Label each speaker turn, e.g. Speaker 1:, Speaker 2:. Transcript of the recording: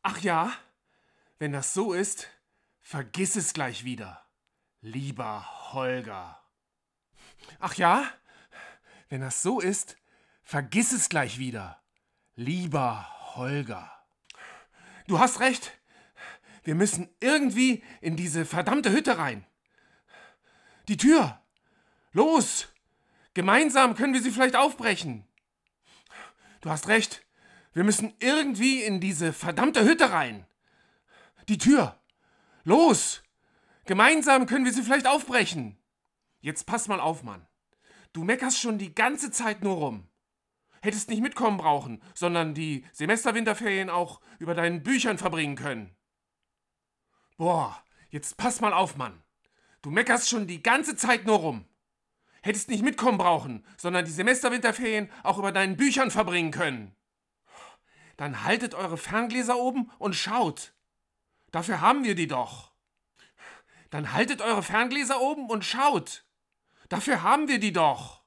Speaker 1: Ach ja, wenn das so ist, vergiss es gleich wieder, lieber Holger. Ach ja, wenn das so ist, vergiss es gleich wieder, lieber Holger. Du hast recht, wir müssen irgendwie in diese verdammte Hütte rein. Die Tür! Los! Gemeinsam können wir sie vielleicht aufbrechen. Du hast recht, wir müssen irgendwie in diese verdammte Hütte rein. Die Tür! Los! Gemeinsam können wir sie vielleicht aufbrechen. Jetzt pass mal auf, Mann. Du meckerst schon die ganze Zeit nur rum. Hättest nicht mitkommen brauchen, sondern die Semesterwinterferien auch über deinen Büchern verbringen können. Boah, jetzt pass mal auf, Mann. Du meckerst schon die ganze Zeit nur rum. Hättest nicht mitkommen brauchen, sondern die Semesterwinterferien auch über deinen Büchern verbringen können. Dann haltet eure Ferngläser oben und schaut. Dafür haben wir die doch. Dann haltet eure Ferngläser oben und schaut. Dafür haben wir die doch.